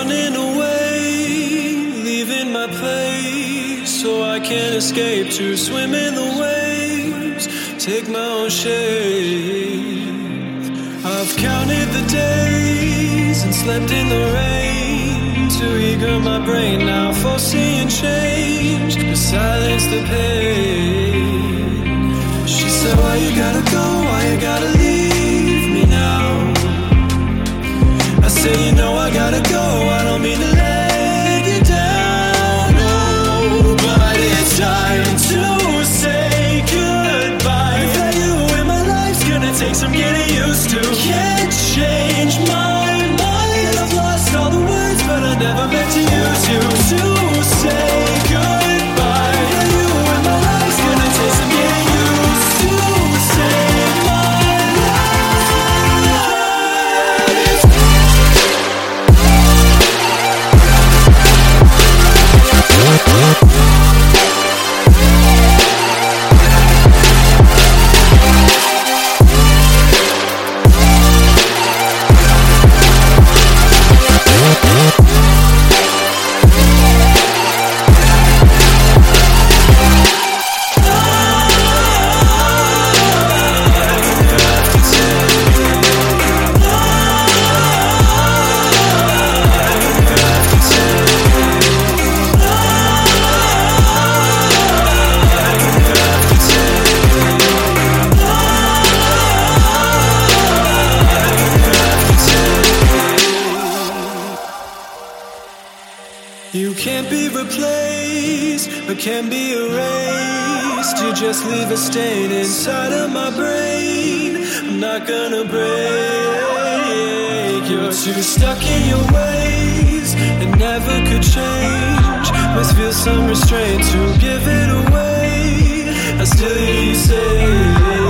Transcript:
running away, leaving my place, so I can't escape to swim in the waves, take my own shape. I've counted the days and slept in the rain, too eager my brain now for seeing change, to silence the pain. She said, why you gotta go, why you gotta leave me now? I said, you know I gotta go, I don't mean to let you down, no, but it's time to say goodbye. That you in my life's gonna take some getting used to. Can't change my mind, I've lost all the words, but I never meant to use you to say goodbye. That you in my life's gonna take some getting used to. Save my You can't be replaced, but can be erased. You just leave a stain inside of my brain. I'm not gonna break. You're too stuck in your ways and never could change. Must feel some restraint to give it away. I still hear you say